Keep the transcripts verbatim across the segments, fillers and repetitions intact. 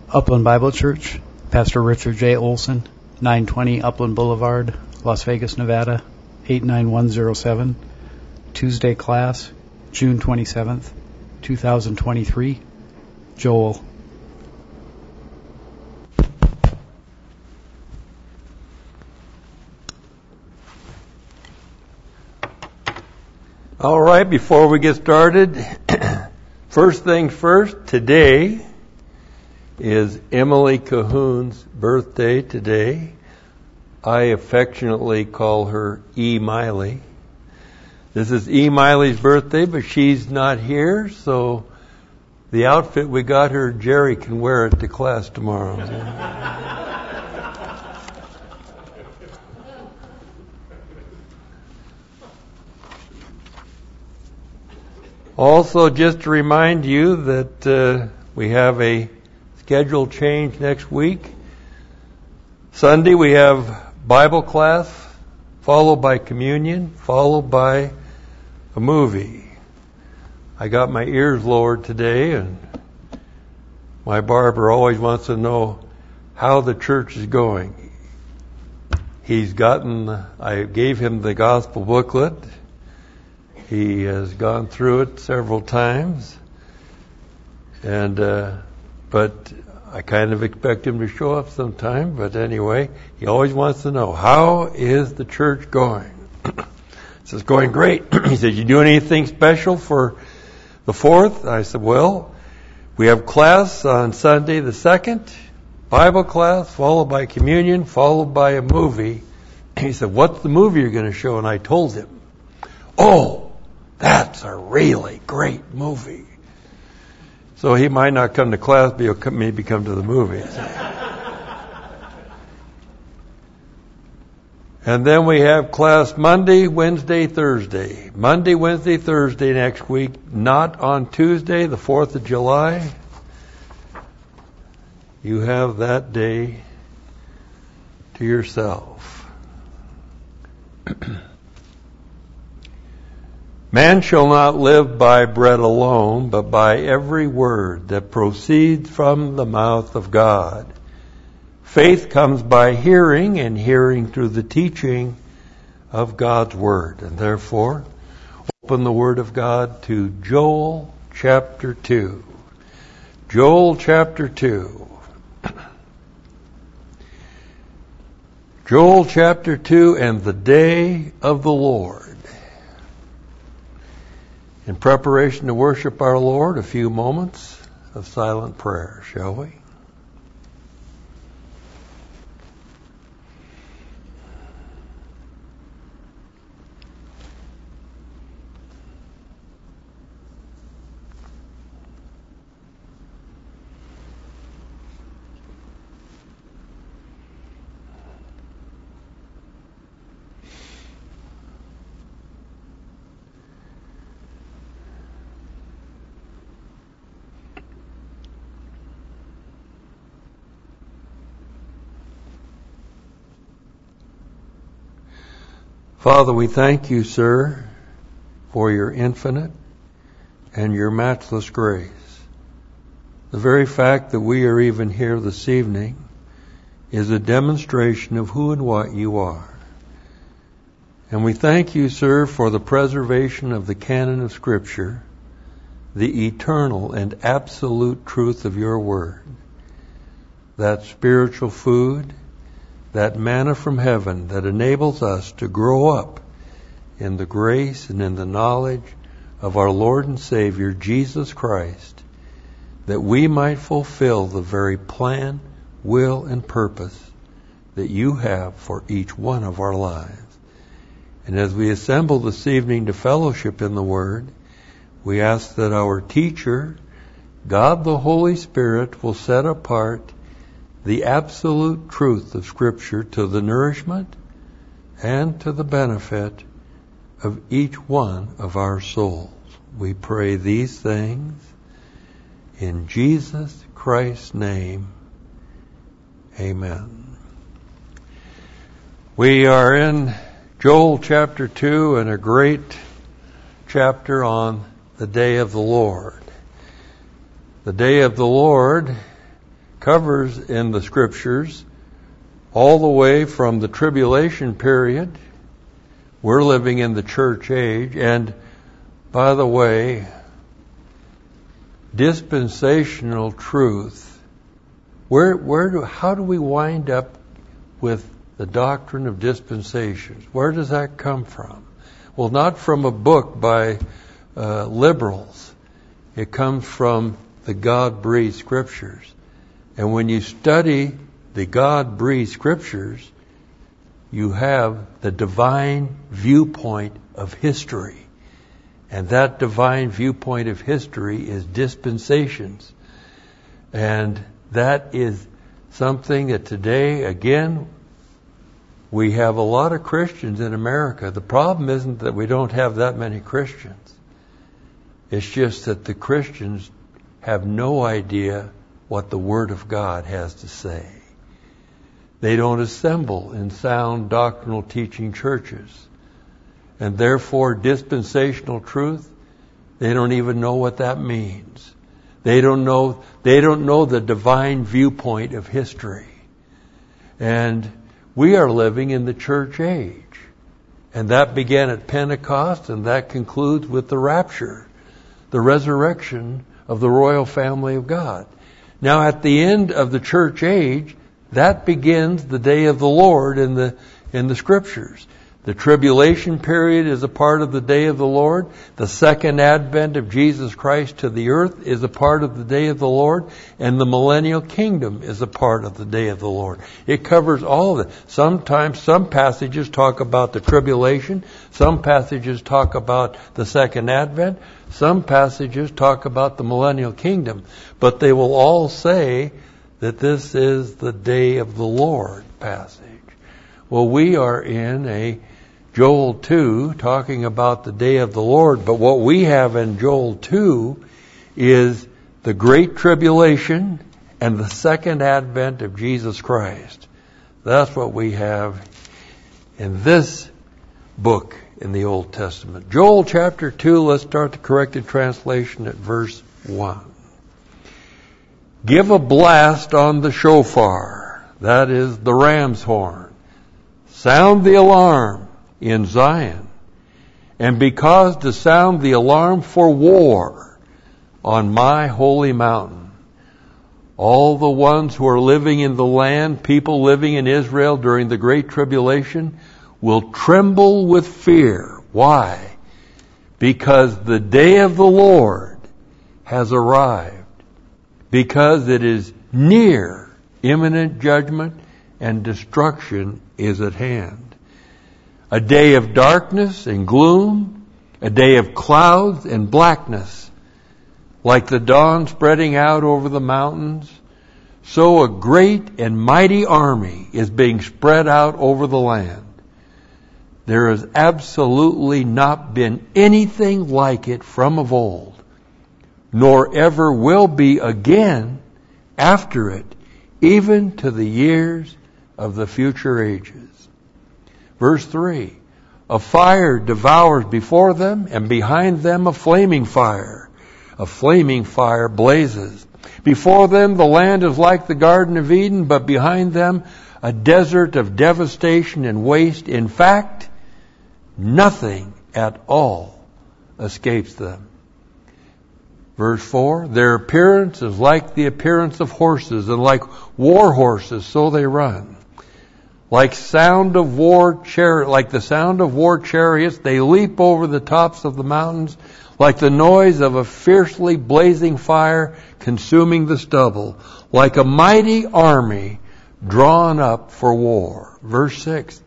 Upland Bible Church, Pastor Richard J. Olson, nine twenty Upland Boulevard, Las Vegas, Nevada, eight nine one zero seven. Tuesday class, June twenty-seventh, two thousand twenty-three. Joel. All right, before we get started, first things first, today is Emily Cahoon's birthday today. I affectionately call her E. Miley. This is E. Miley's birthday, but she's not here, so the outfit we got her, Jerry can wear it to class tomorrow. Also, just to remind you that uh, we have a schedule change next week. Sunday we have Bible class, followed by communion, followed by a movie. I got my ears lowered today, and my barber always wants to know how the church is going. He's gotten, I gave him the gospel booklet. He has gone through it several times, and uh, but I kind of expect him to show up sometime. But anyway, he always wants to know, how is the church going? He says, going great. He said, you doing anything special for the fourth? I said, well, we have class on Sunday the second, Bible class, followed by communion, followed by a movie. He said, what's the movie you're going to show? And I told him, oh, that's a really great movie. So he might not come to class, but he'll maybe come to the movies. And then we have class Monday, Wednesday, Thursday. Monday, Wednesday, Thursday next week. Not on Tuesday, the fourth of July. You have that day to yourself. Man shall not live by bread alone, but by every word that proceeds from the mouth of God. Faith comes by hearing, and hearing through the teaching of God's Word. And therefore, open the Word of God to Joel chapter two. Joel chapter two. Joel chapter two, and the day of the Lord. In preparation to worship our Lord, a few moments of silent prayer, shall we? Father, we thank you, sir, for your infinite and your matchless grace. The very fact that we are even here this evening is a demonstration of who and what you are. And we thank you, sir, for the preservation of the canon of Scripture, the eternal and absolute truth of your word, that spiritual food, that manna from heaven that enables us to grow up in the grace and in the knowledge of our Lord and Savior, Jesus Christ, that we might fulfill the very plan, will, and purpose that you have for each one of our lives. And as we assemble this evening to fellowship in the Word, we ask that our teacher, God the Holy Spirit, will set apart the absolute truth of Scripture to the nourishment and to the benefit of each one of our souls. We pray these things in Jesus Christ's name. Amen. We are in Joel chapter two, and a great chapter on the day of the Lord. The day of the Lord covers in the Scriptures all the way from the tribulation period. We're living in the church age. And by the way, dispensational truth, where, where do, how do we wind up with the doctrine of dispensations? Where does that come from? Well, not from a book by uh, liberals. It comes from the God-breathed Scriptures. And when you study the God-breathed Scriptures, you have the divine viewpoint of history. And that divine viewpoint of history is dispensations. And that is something that today, again, we have a lot of Christians in America. The problem isn't that we don't have that many Christians. It's just that the Christians have no idea what the Word of God has to say. They don't assemble in sound doctrinal teaching churches. And therefore, dispensational truth, they don't even know what that means. They don't know, they don't know the divine viewpoint of history. And we are living in the church age. And that began at Pentecost, and that concludes with the rapture, the resurrection of the royal family of God. Now, at the end of the church age, that begins the day of the Lord in the in the Scriptures. The tribulation period is a part of the day of the Lord. The second advent of Jesus Christ to the earth is a part of the day of the Lord. And the millennial kingdom is a part of the day of the Lord. It covers all of it. Sometimes some passages talk about the tribulation. Some passages talk about the second advent. Some passages talk about the millennial kingdom. But they will all say that this is the day of the Lord passage. Well, we are in a Joel two, talking about the day of the Lord. But what we have in Joel two is the great tribulation and the second advent of Jesus Christ. That's what we have in this book in the Old Testament. Joel chapter two, let's start the corrected translation at verse one. Give a blast on the shofar, that is the ram's horn. Sound the alarm in Zion, and because to sound the alarm for war on my holy mountain. All the ones who are living in the land, people living in Israel during the Great Tribulation, will tremble with fear. Why? Because the day of the Lord has arrived. Because it is near, imminent judgment and destruction is at hand. A day of darkness and gloom, a day of clouds and blackness. Like the dawn spreading out over the mountains, so a great and mighty army is being spread out over the land. There has absolutely not been anything like it from of old, nor ever will be again after it, even to the years of the future ages. Verse three, a fire devours before them, and behind them a flaming fire. A flaming fire blazes. Before them the land is like the Garden of Eden, but behind them a desert of devastation and waste. In fact, nothing at all escapes them. Verse four, their appearance is like the appearance of horses, and like war horses, so they run. Like sound of war char- like the sound of war chariots, they leap over the tops of the mountains, like the noise of a fiercely blazing fire consuming the stubble, like a mighty army drawn up for war. Verse six,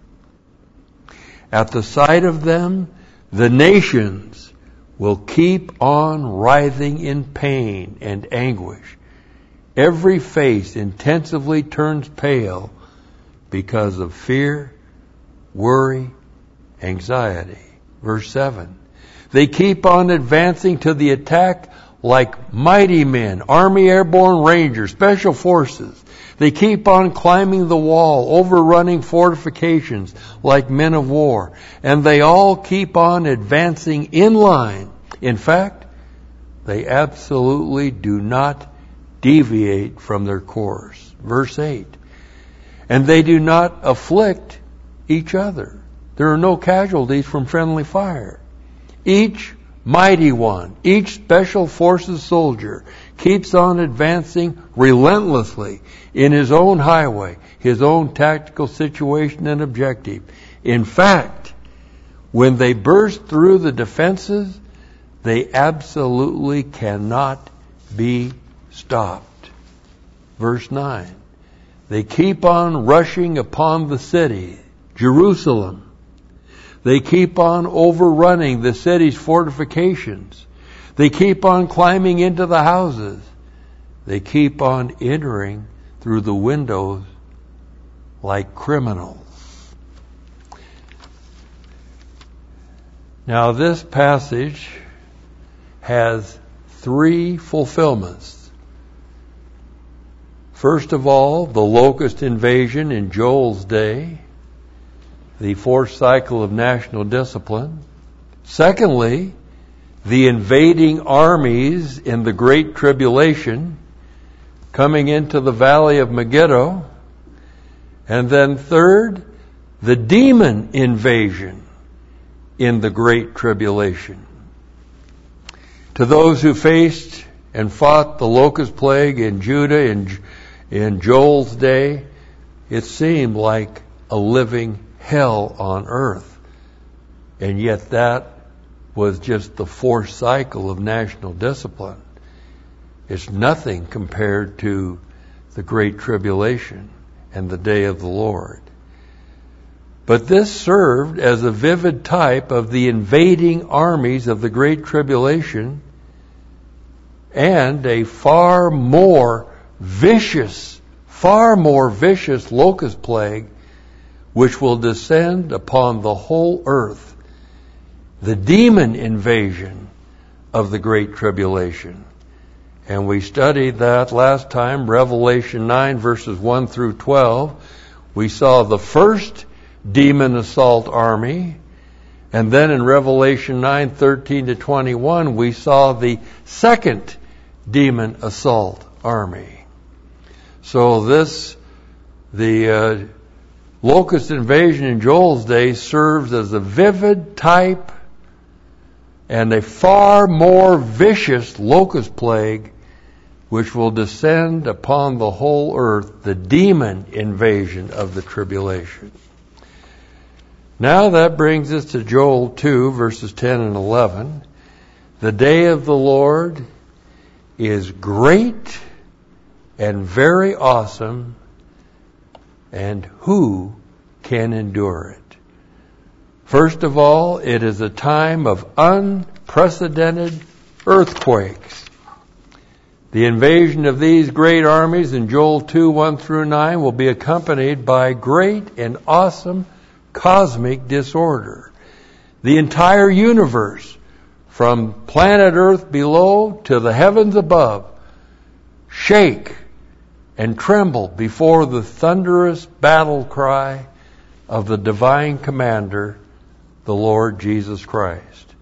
at the sight of them, the nations will keep on writhing in pain and anguish. Every face intensively turns pale because of fear, worry, anxiety. Verse seven. They keep on advancing to the attack like mighty men, Army Airborne Rangers, Special Forces. They keep on climbing the wall, overrunning fortifications like men of war. And they all keep on advancing in line. In fact, they absolutely do not deviate from their course. Verse eight. And they do not afflict each other. There are no casualties from friendly fire. Each mighty one, each special forces soldier keeps on advancing relentlessly in his own highway, his own tactical situation and objective. In fact, when they burst through the defenses, they absolutely cannot be stopped. Verse nine. They keep on rushing upon the city, Jerusalem. They keep on overrunning the city's fortifications. They keep on climbing into the houses. They keep on entering through the windows like criminals. Now, this passage has three fulfillments. First of all, the locust invasion in Joel's day, the fourth cycle of national discipline. Secondly, the invading armies in the Great Tribulation coming into the valley of Megiddo. And then third, the demon invasion in the Great Tribulation. To those who faced and fought the locust plague in Judah in, in Joel's day, it seemed like a living hell on earth. And yet that was just the fourth cycle of national discipline. It's nothing compared to the Great Tribulation and the day of the Lord. But this served as a vivid type of the invading armies of the Great Tribulation and a far more vicious, far more vicious locust plague which will descend upon the whole earth, the demon invasion of the Great Tribulation. And we studied that last time, Revelation nine, verses one through twelve. We saw the first demon assault army, and then in Revelation nine, thirteen to twenty-one, we saw the second demon assault army. So this, the uh, locust invasion in Joel's day serves as a vivid type and a far more vicious locust plague which will descend upon the whole earth, the demon invasion of the tribulation. Now that brings us to Joel two, verses ten and eleven. The day of the Lord is great and very awesome, and who can endure it? First of all, it is a time of unprecedented earthquakes. The invasion of these great armies in Joel two, one through nine will be accompanied by great and awesome cosmic disorder. The entire universe, from planet Earth below to the heavens above, shake and tremble before the thunderous battle cry of the divine commander, the Lord Jesus Christ.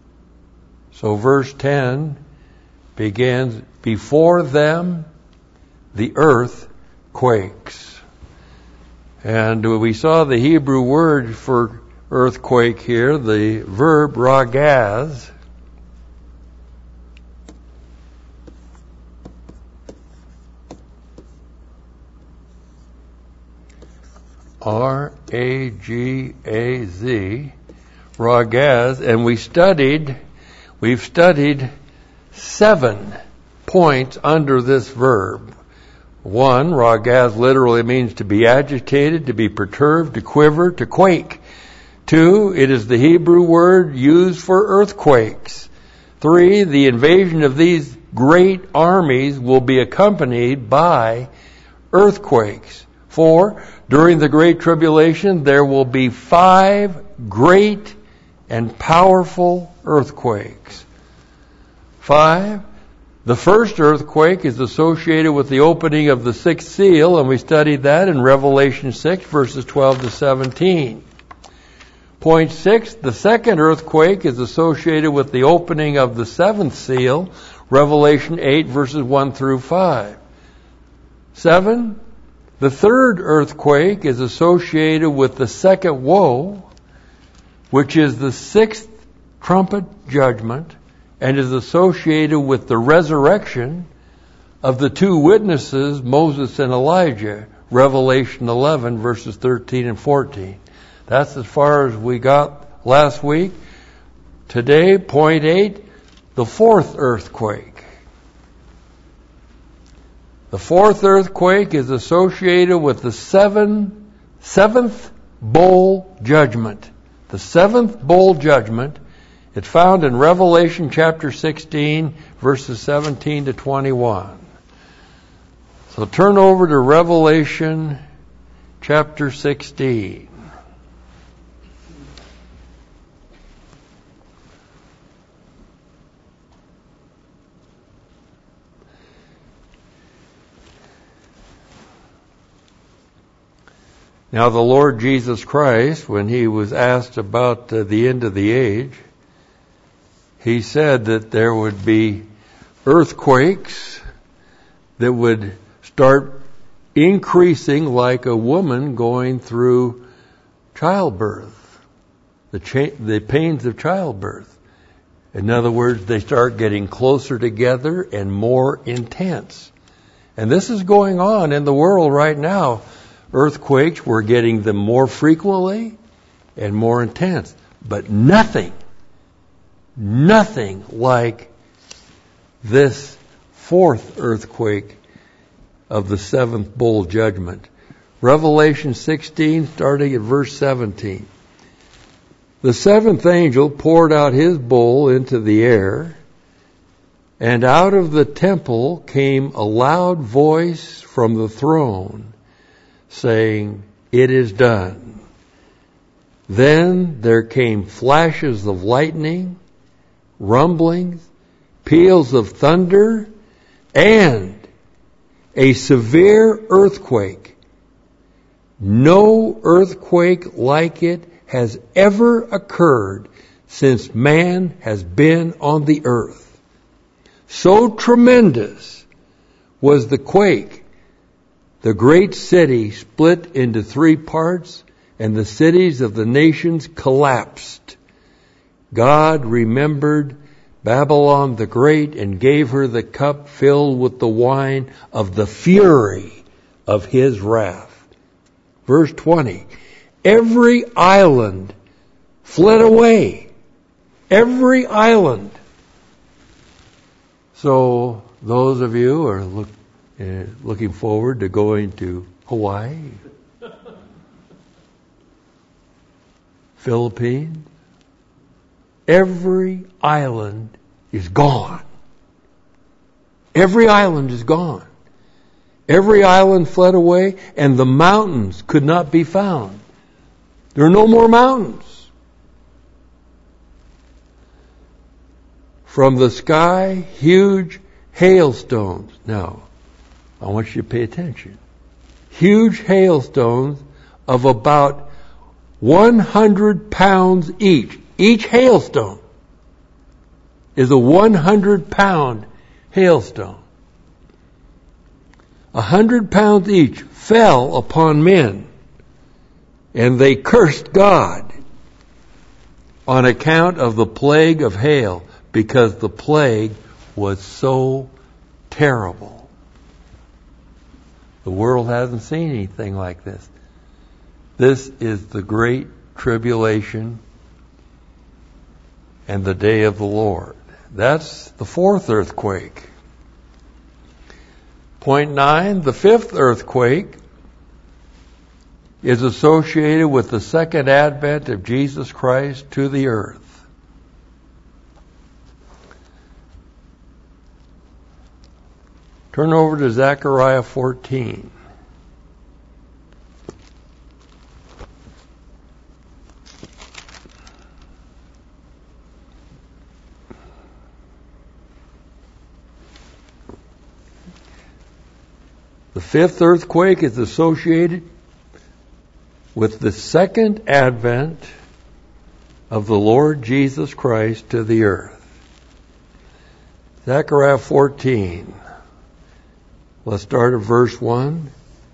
So verse ten begins, before them the earth quakes. And we saw the Hebrew word for earthquake here, the verb ragaz. R A G A Z, ragaz, and we studied, we've studied seven points under this verb. One, ragaz literally means to be agitated, to be perturbed, to quiver, to quake. Two, it is the Hebrew word used for earthquakes. Three, the invasion of these great armies will be accompanied by earthquakes. Four, during the Great Tribulation, there will be five great and powerful earthquakes. Five, the first earthquake is associated with the opening of the sixth seal, and we studied that in Revelation six, verses twelve to seventeen. Point six, the second earthquake is associated with the opening of the seventh seal, Revelation eight, verses one through five. Seven, the third earthquake is associated with the second woe, which is the sixth trumpet judgment, and is associated with the resurrection of the two witnesses, Moses and Elijah, Revelation eleven, verses thirteen and fourteen. That's as far as we got last week. Today, point eight, the fourth earthquake. The fourth earthquake is associated with the seven, seventh bowl judgment. The seventh bowl judgment. It's found in Revelation chapter sixteen, verses seventeen to twenty-one. So turn over to Revelation chapter sixteen. Now the Lord Jesus Christ, when he was asked about uh, the end of the age, he said that there would be earthquakes that would start increasing like a woman going through childbirth, the, cha- the pains of childbirth. In other words, they start getting closer together and more intense. And this is going on in the world right now. Earthquakes, we're getting them more frequently and more intense. But nothing, nothing like this fourth earthquake of the seventh bowl judgment. Revelation sixteen, starting at verse seventeen. The seventh angel poured out his bowl into the air, and out of the temple came a loud voice from the throne, saying, "It is done." Then there came flashes of lightning, rumblings, peals of thunder, and a severe earthquake. No earthquake like it has ever occurred since man has been on the earth. So tremendous was the quake. The great city split into three parts, and the cities of the nations collapsed. God remembered Babylon the Great and gave her the cup filled with the wine of the fury of his wrath. Verse twenty, every island fled away. Every island. So those of you who are look, uh, looking forward to going to Hawaii, Philippines, every island is gone. Every island is gone. Every island fled away, and the mountains could not be found. There are no more mountains. From the sky, huge hailstones. Now, I want you to pay attention. Huge hailstones of about one hundred pounds each. Each hailstone is a one hundred pound hailstone. A hundred pounds each fell upon men, and they cursed God on account of the plague of hail, because the plague was so terrible. The world hasn't seen anything like this. This is the great tribulation and the day of the Lord. That's the fourth earthquake. Point nine, the fifth earthquake is associated with the second advent of Jesus Christ to the earth. Turn over to Zechariah fourteen. The fifth earthquake is associated with the second advent of the Lord Jesus Christ to the earth. Zechariah fourteen. Let's start at verse one.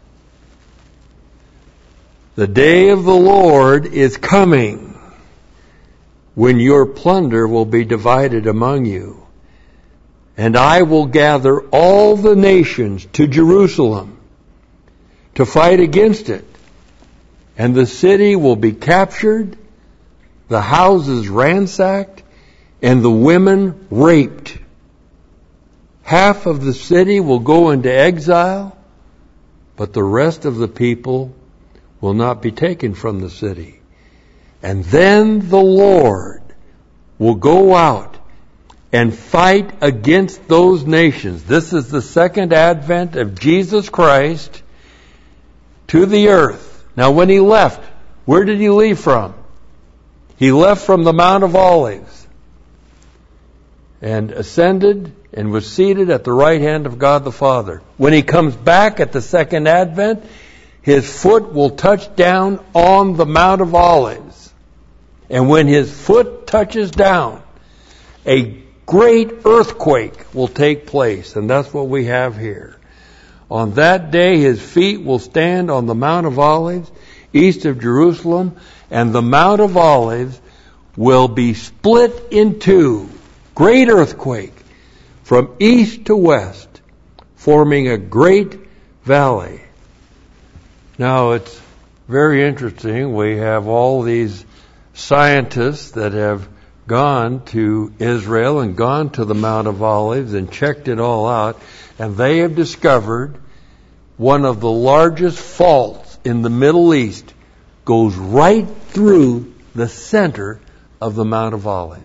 The day of the Lord is coming, when your plunder will be divided among you. And I will gather all the nations to Jerusalem to fight against it. And the city will be captured, the houses ransacked, and the women raped. Half of the city will go into exile, but the rest of the people will not be taken from the city. And then the Lord will go out and fight against those nations. This is the second advent of Jesus Christ to the earth. Now when he left, where did he leave from? He left from the Mount of Olives and ascended and was seated at the right hand of God the Father. When he comes back at the second advent, his foot will touch down on the Mount of Olives. And when his foot touches down, a great earthquake will take place. And that's what we have here. On that day, his feet will stand on the Mount of Olives, east of Jerusalem, and the Mount of Olives will be split in two. Great earthquake from east to west, forming a great valley. Now, it's very interesting. We have all these scientists that have gone to Israel and gone to the Mount of Olives and checked it all out, and they have discovered one of the largest faults in the Middle East goes right through the center of the Mount of Olives.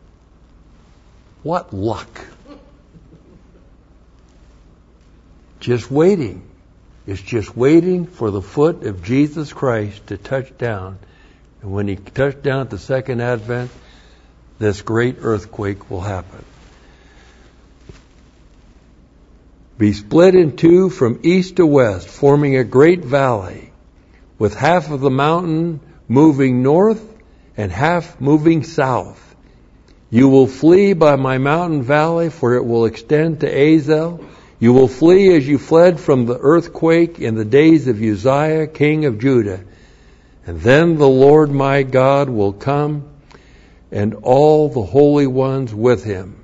What luck. Just waiting. It's just waiting for the foot of Jesus Christ to touch down. And when he touched down at the second advent, this great earthquake will happen. Be split in two from east to west, forming a great valley, with half of the mountain moving north and half moving south. You will flee by my mountain valley, for it will extend to Azel. You will flee as you fled from the earthquake in the days of Uzziah, king of Judah. And then the Lord my God will come, and all the holy ones with him.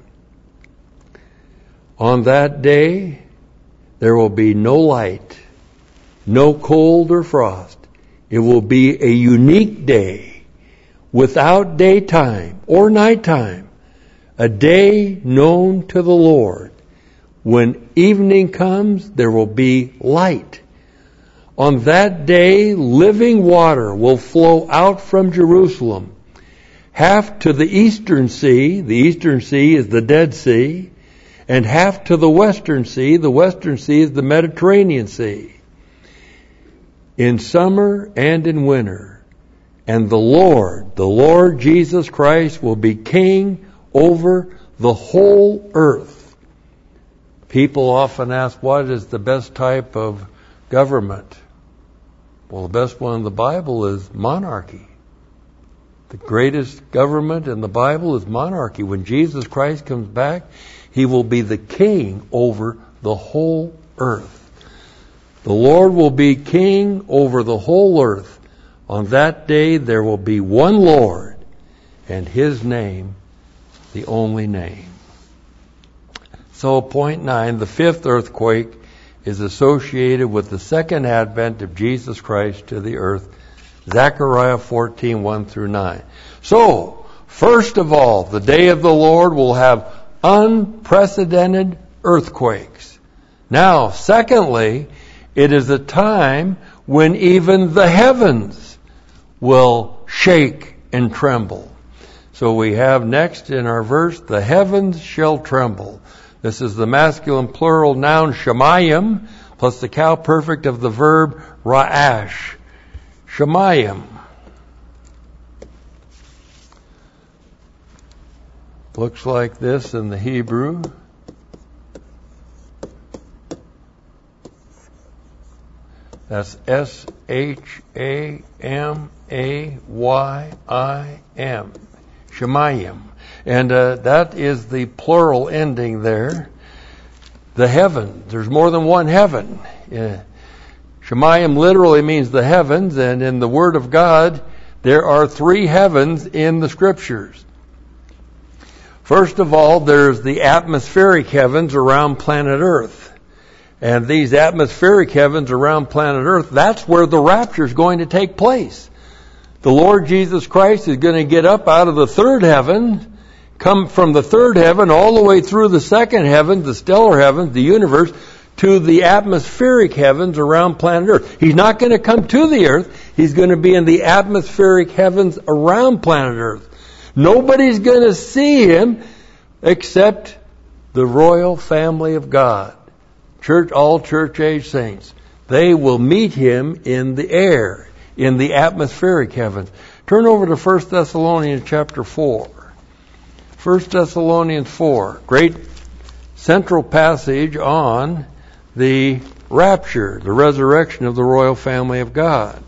On that day, there will be no light, no cold or frost. It will be a unique day, without daytime or nighttime, a day known to the Lord. When evening comes, there will be light. On that day, living water will flow out from Jerusalem, half to the eastern sea. The eastern sea is the Dead Sea, and half to the western sea. The western sea is the Mediterranean Sea. In summer and in winter. And the Lord, the Lord Jesus Christ, will be king over the whole earth. People often ask, what is the best type of government? Well, the best one in the Bible is monarchy. The greatest government in the Bible is monarchy. When Jesus Christ comes back, he will be the king over the whole earth. The Lord will be king over the whole earth. On that day there will be one Lord, and his name the only name. So, point nine, the fifth earthquake is associated with the second advent of Jesus Christ to the earth. Zechariah fourteen, one through nine. So, first of all, the day of the Lord will have unprecedented earthquakes. Now, secondly, it is a time when even the heavens will shake and tremble. So we have next in our verse, the heavens shall tremble. This is the masculine plural noun shamayim, plus the cow perfect of the verb ra'ash. Shamayim. Looks like this in the Hebrew. That's S H A M A Y I M. Shamayim. And uh, that is the plural ending there. The heaven. There's more than one heaven. Yeah. Shemayim literally means the heavens, and in the Word of God, there are three heavens in the Scriptures. First of all, there's the atmospheric heavens around planet Earth. And these atmospheric heavens around planet Earth, that's where the rapture is going to take place. The Lord Jesus Christ is going to get up out of the third heaven, come from the third heaven all the way through the second heaven, the stellar heavens, the universe, to the atmospheric heavens around planet Earth. He's not going to come to the earth. He's going to be in the atmospheric heavens around planet Earth. Nobody's going to see him except the royal family of God. Church, all church age saints. They will meet him in the air, in the atmospheric heavens. Turn over to First Thessalonians chapter four. First Thessalonians four. Great central passage on the rapture, the resurrection of the royal family of God.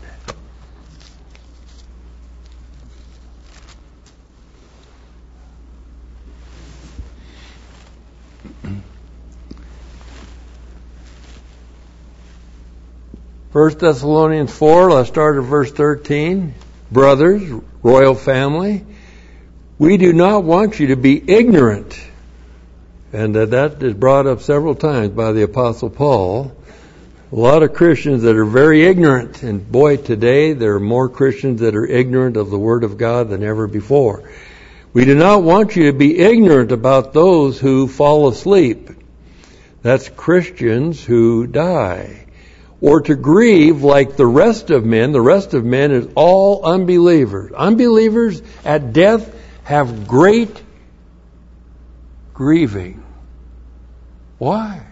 First Thessalonians four, let's start at verse thirteen. Brothers, royal family, we do not want you to be ignorant. And uh, that is brought up several times by the Apostle Paul. A lot of Christians that are very ignorant. And boy, today there are more Christians that are ignorant of the Word of God than ever before. We do not want you to be ignorant about those who fall asleep. That's Christians who die. Or to grieve like the rest of men. The rest of men is all unbelievers. Unbelievers at death have great grieving. Why?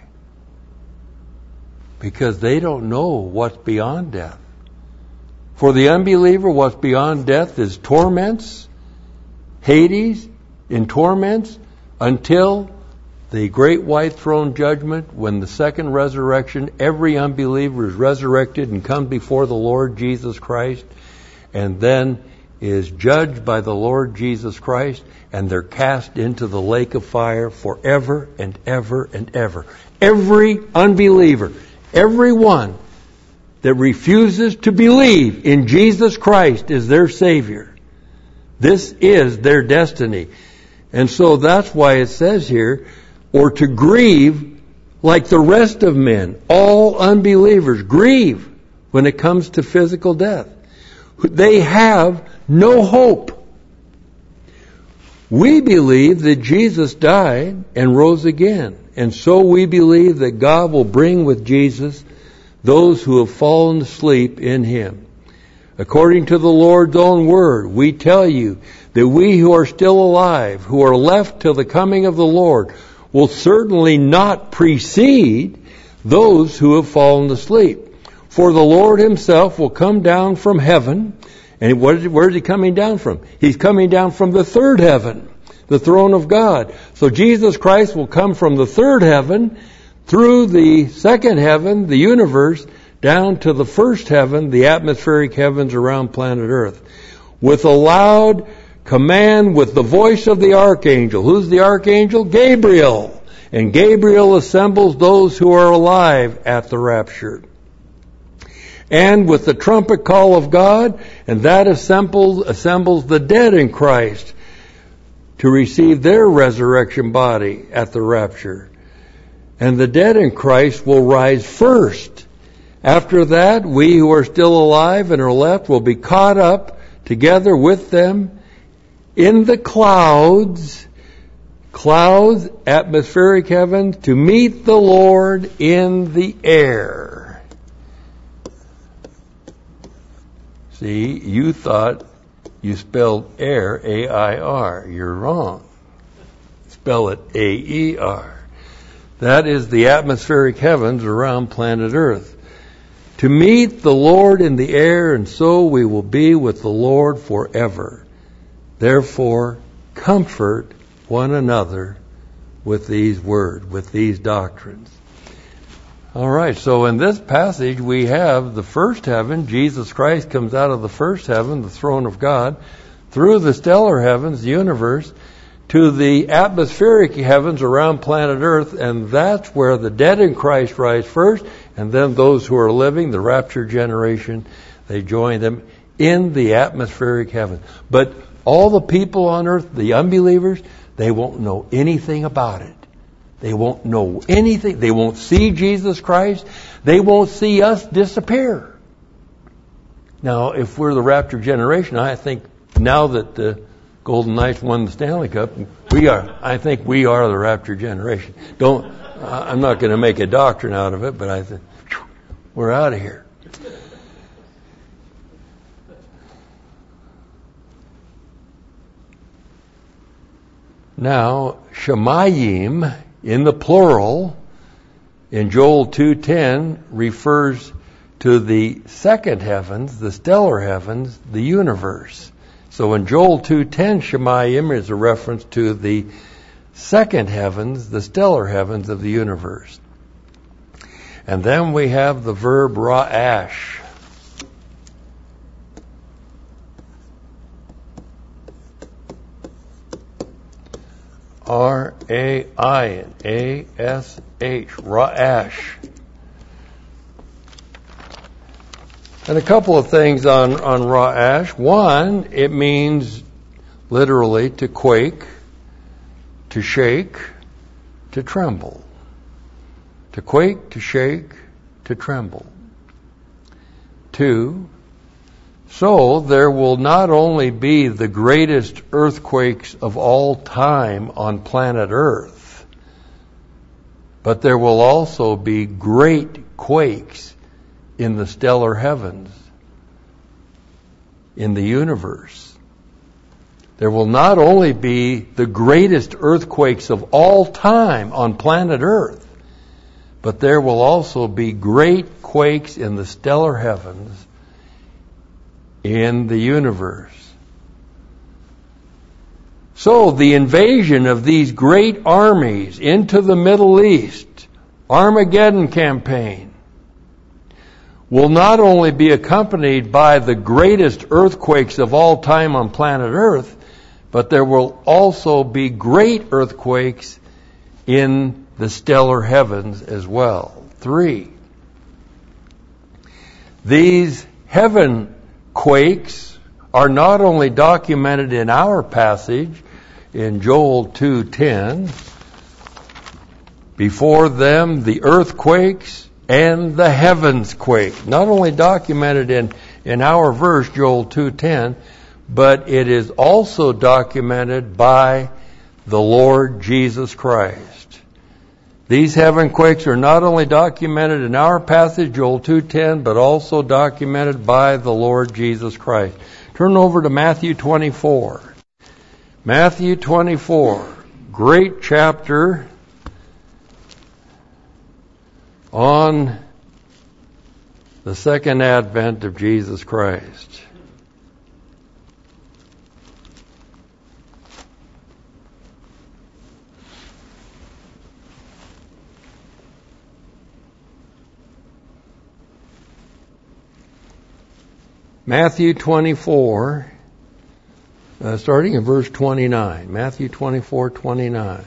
Because they don't know what's beyond death. For the unbeliever, what's beyond death is torments, Hades, in torments, until the great white throne judgment, when the second resurrection, every unbeliever is resurrected and comes before the Lord Jesus Christ, and then is judged by the Lord Jesus Christ, and they're cast into the lake of fire forever and ever and ever. Every unbeliever, every one that refuses to believe in Jesus Christ as their Savior, this is their destiny. And so that's why it says here, or to grieve like the rest of men. All unbelievers grieve when it comes to physical death. They have no hope. We believe that Jesus died and rose again. And so we believe that God will bring with Jesus those who have fallen asleep in Him. According to the Lord's own word, we tell you that we who are still alive, who are left till the coming of the Lord, will certainly not precede those who have fallen asleep. For the Lord Himself will come down from heaven. And what is, where is He coming down from? He's coming down from the third heaven, the throne of God. So Jesus Christ will come from the third heaven, through the second heaven, the universe, down to the first heaven, the atmospheric heavens around planet Earth, with a loud command, with the voice of the archangel. Who's the archangel? Gabriel. And Gabriel assembles those who are alive at the rapture. And with the trumpet call of God, and that assembles, assembles the dead in Christ to receive their resurrection body at the rapture. And the dead in Christ will rise first. After that, we who are still alive and are left will be caught up together with them in the clouds, clouds, atmospheric heavens, to meet the Lord in the air. See, you thought you spelled air, A I R. You're wrong. Spell it A E R. That is the atmospheric heavens around planet Earth. To meet the Lord in the air, and so we will be with the Lord forever. Therefore, comfort one another with these words, with these doctrines. All right, so in this passage we have the first heaven. Jesus Christ comes out of the first heaven, the throne of God, through the stellar heavens, the universe, to the atmospheric heavens around planet Earth, and that's where the dead in Christ rise first, and then those who are living, the raptured generation, they join them in the atmospheric heavens. But all the people on earth, the unbelievers, they won't know anything about it. They won't know anything. They won't see Jesus Christ. They won't see us disappear. Now, if we're the raptured generation, I think now that the Golden Knights won the Stanley Cup, we are, I think we are the raptured generation. Don't, I'm not going to make a doctrine out of it, but I think we're out of here. Now, Shemayim, in the plural, in Joel two ten, refers to the second heavens, the stellar heavens, the universe. So in Joel two ten, Shemayim is a reference to the second heavens, the stellar heavens of the universe. And then we have the verb ra'ash. R A I N A S H, ra'ash. And a couple of things on, on ra'ash. One, it means literally to quake, to shake, to tremble. To quake, to shake, to tremble. Two, so there will not only be the greatest earthquakes of all time on planet Earth, but there will also be great quakes in the stellar heavens, in the universe. There will not only be the greatest earthquakes of all time on planet Earth, but there will also be great quakes in the stellar heavens, in the universe. So the invasion of these great armies into the Middle East, Armageddon campaign, will not only be accompanied by the greatest earthquakes of all time on planet Earth, but there will also be great earthquakes in the stellar heavens as well. Three, these heaven quakes are not only documented in our passage in Joel two ten, before them the earthquakes and the heavens quake. Not only documented in, in our verse, Joel two ten, but it is also documented by the Lord Jesus Christ. These heaven quakes are not only documented in our passage, Joel two ten, but also documented by the Lord Jesus Christ. Turn over to Matthew twenty-four. Matthew twenty-four, great chapter on the second advent of Jesus Christ. Matthew twenty-four, uh, starting in verse twenty-nine. Matthew twenty-four twenty-nine.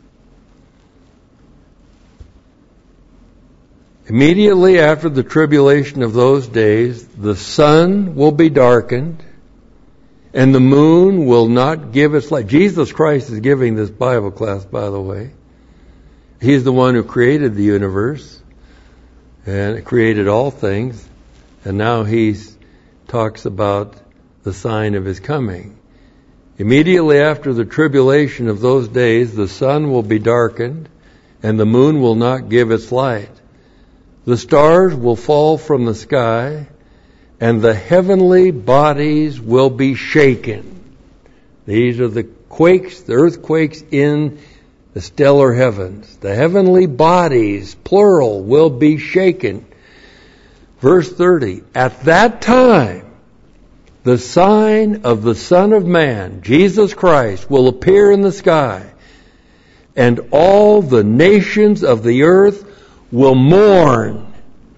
Immediately after the tribulation of those days, the sun will be darkened, and the moon will not give its light. Jesus Christ is giving this Bible class, by the way. He's the one who created the universe and created all things, and now he's talks about the sign of his coming. Immediately after the tribulation of those days, the sun will be darkened, and the moon will not give its light. The stars will fall from the sky, and the heavenly bodies will be shaken. These are the quakes, the earthquakes in the stellar heavens. The heavenly bodies, plural, will be shaken. Verse thirty, at that time, the sign of the Son of Man, Jesus Christ, will appear in the sky, and all the nations of the earth will mourn.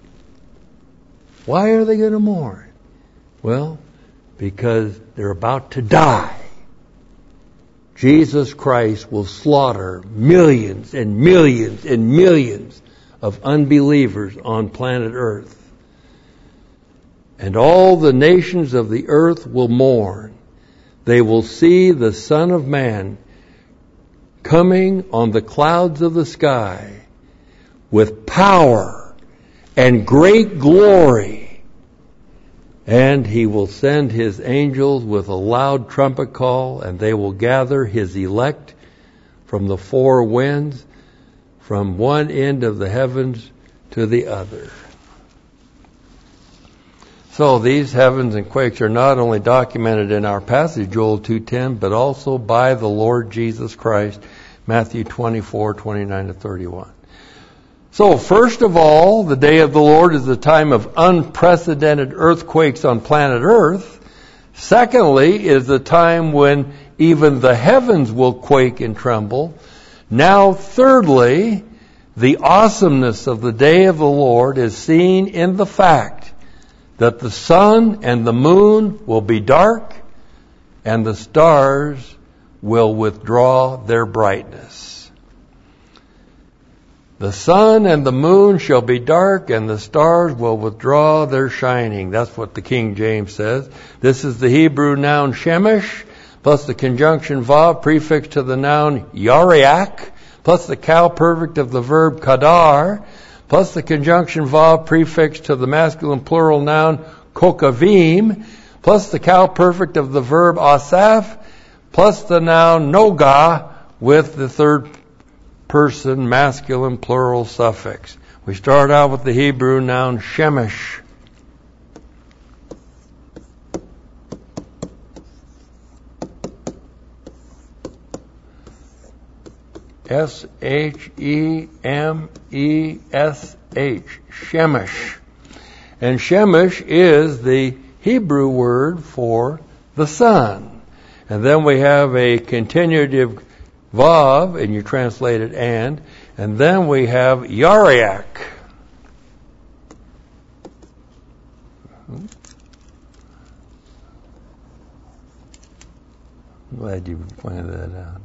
Why are they going to mourn? Well, because they're about to die. Jesus Christ will slaughter millions and millions and millions of unbelievers on planet Earth. And all the nations of the earth will mourn. They will see the Son of Man coming on the clouds of the sky with power and great glory. And he will send his angels with a loud trumpet call, and they will gather his elect from the four winds, from one end of the heavens to the other. So these heavens and quakes are not only documented in our passage, Joel two ten, but also by the Lord Jesus Christ, Matthew twenty-four, twenty-nine to thirty-one. So first of all, the day of the Lord is a time of unprecedented earthquakes on planet Earth. Secondly, is the time when even the heavens will quake and tremble. Now thirdly, the awesomeness of the day of the Lord is seen in the fact that the sun and the moon will be dark, and the stars will withdraw their brightness. The sun and the moon shall be dark, and the stars will withdraw their shining. That's what the King James says. This is the Hebrew noun shemesh, plus the conjunction vav prefix to the noun yariach, plus the cow perfect of the verb kadar, plus the conjunction vav prefix to the masculine plural noun kokavim, plus the cow perfect of the verb asaph, plus the noun noga with the third person masculine plural suffix. We start out with the Hebrew noun shemesh. S H E M E S H, Shemesh. And Shemesh is the Hebrew word for the sun. And then we have a continuative vav, and you translate it and, and then we have yariach. I'm glad you pointed that out.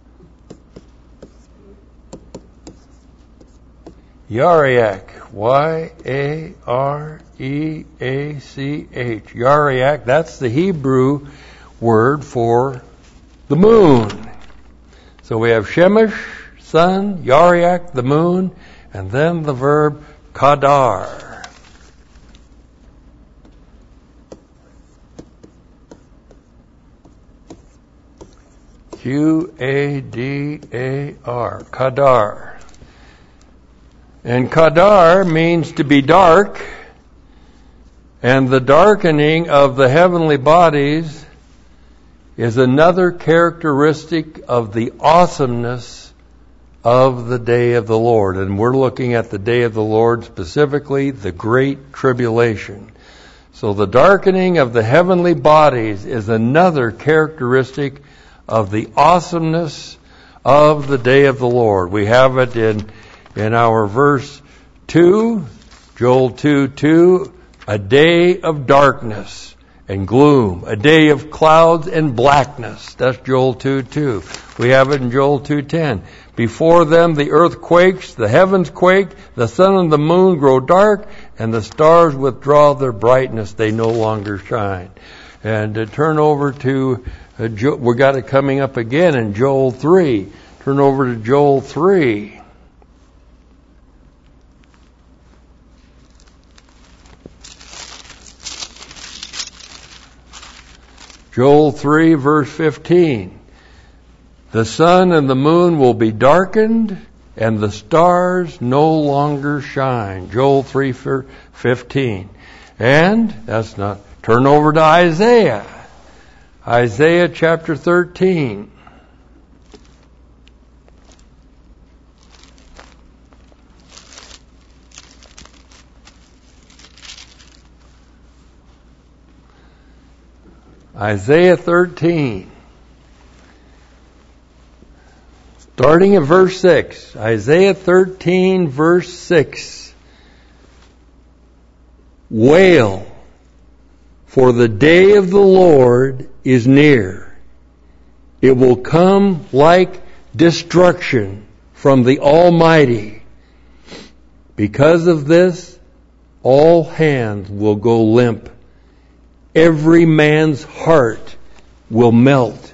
Yariach, Y A R E A C H. Yariach, that's the Hebrew word for the moon. So we have Shemesh, sun, Yariach, the moon, and then the verb kadar. Q A D A R, kadar. And kadar means to be dark, and the darkening of the heavenly bodies is another characteristic of the awesomeness of the day of the Lord. And we're looking at the day of the Lord, specifically the Great Tribulation. So the darkening of the heavenly bodies is another characteristic of the awesomeness of the day of the Lord. We have it in In our verse two, Joel two two, a day of darkness and gloom, a day of clouds and blackness. That's Joel two two. We have it in Joel two ten. Before them the earth quakes, the heavens quake, the sun and the moon grow dark, and the stars withdraw their brightness. They no longer shine. And uh, turn over to, uh, jo- we got it coming up again in Joel three. Turn over to Joel three. Joel three, verse fifteen. The sun and the moon will be darkened, and the stars no longer shine. Joel three fifteen. And, that's not, turn over to Isaiah. Isaiah chapter thirteen. Isaiah thirteen. Starting at verse six. Isaiah thirteen, verse six. Wail, for the day of the Lord is near. It will come like destruction from the Almighty. Because of this, all hands will go limp. Every man's heart will melt.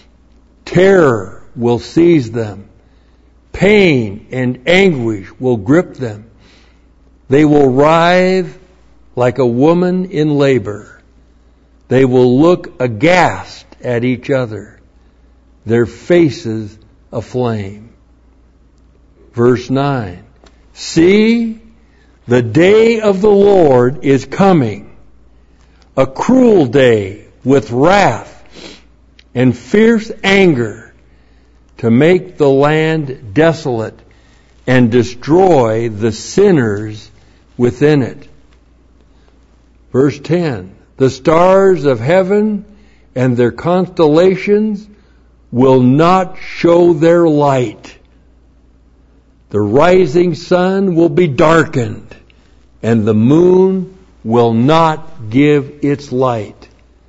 Terror will seize them. Pain and anguish will grip them. They will writhe like a woman in labor. They will look aghast at each other, their faces aflame. Verse nine. See, the day of the Lord is coming, a cruel day with wrath and fierce anger, to make the land desolate and destroy the sinners within it. Verse ten. The stars of heaven and their constellations will not show their light. The rising sun will be darkened, and the moon will not give its light.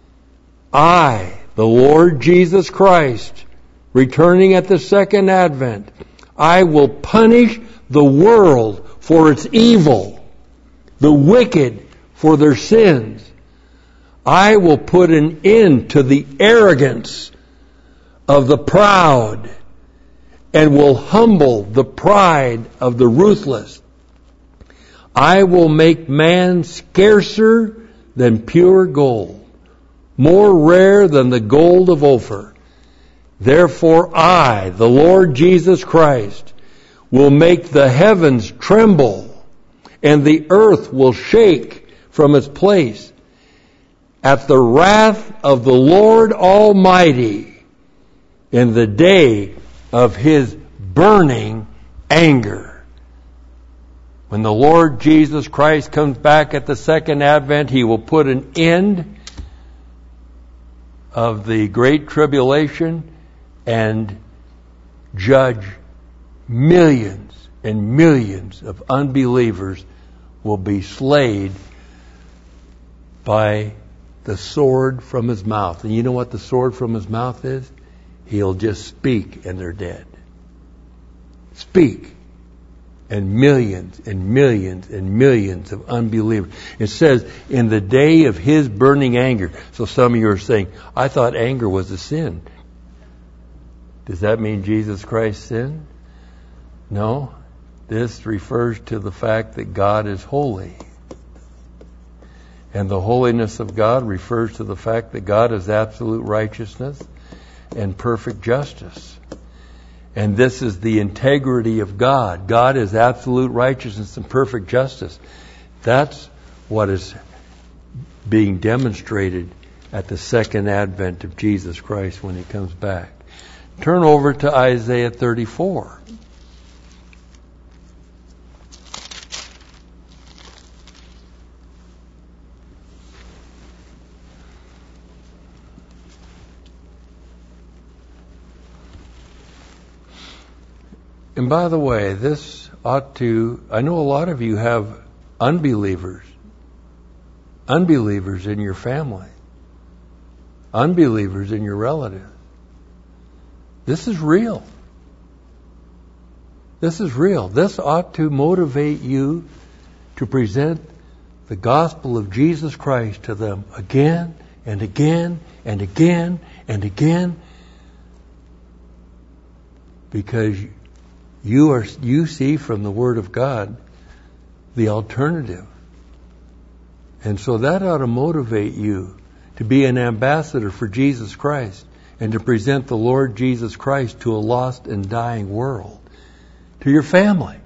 I, the Lord Jesus Christ, returning at the second advent, I will punish the world for its evil, the wicked for their sins. I will put an end to the arrogance of the proud and will humble the pride of the ruthless. I will make man scarcer than pure gold, more rare than the gold of Ophir. Therefore I, the Lord Jesus Christ, will make the heavens tremble, and the earth will shake from its place at the wrath of the Lord Almighty in the day of His burning anger. When the Lord Jesus Christ comes back at the second advent, He will put an end of the great tribulation and judge millions and millions of unbelievers will be slayed by the sword from His mouth. And you know what the sword from His mouth is? He'll just speak and they're dead. Speak. And millions and millions and millions of unbelievers. It says, in the day of His burning anger. So some of you are saying, I thought anger was a sin. Does that mean Jesus Christ sinned? No. This refers to the fact that God is holy. And the holiness of God refers to the fact that God is absolute righteousness and perfect justice. And this is the integrity of God. God is absolute righteousness and perfect justice. That's what is being demonstrated at the second advent of Jesus Christ when He comes back. Turn over to Isaiah thirty-four. And by the way, this ought to, I know a lot of you have unbelievers, unbelievers in your family, unbelievers in your relatives. This is real. This is real. This ought to motivate you to present the gospel of Jesus Christ to them again and again and again and again, because You are, you see from the Word of God the alternative. And so that ought to motivate you to be an ambassador for Jesus Christ and to present the Lord Jesus Christ to a lost and dying world, to your family.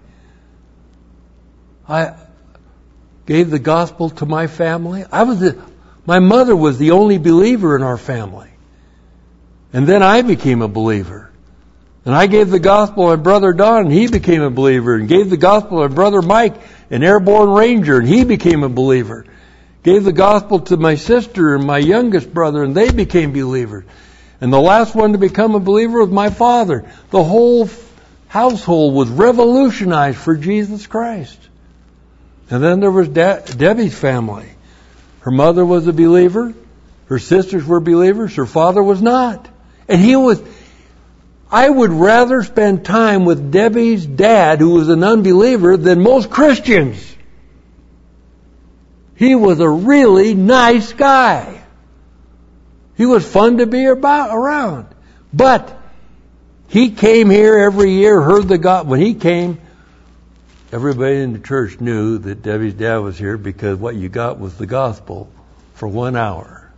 I gave the gospel to my family. I was the, my mother was the only believer in our family. And then I became a believer. And I gave the gospel to my brother Don, and he became a believer. And gave the gospel to my brother Mike, an airborne ranger, and he became a believer. Gave the gospel to my sister and my youngest brother, and they became believers. And the last one to become a believer was my father. The whole household was revolutionized for Jesus Christ. And then there was De- Debbie's family. Her mother was a believer. Her sisters were believers. Her father was not. And he was, I would rather spend time with Debbie's dad, who was an unbeliever, than most Christians. He was a really nice guy. He was fun to be about, around. But he came here every year, heard the gospel. When he came, everybody in the church knew that Debbie's dad was here because what you got was the gospel for one hour.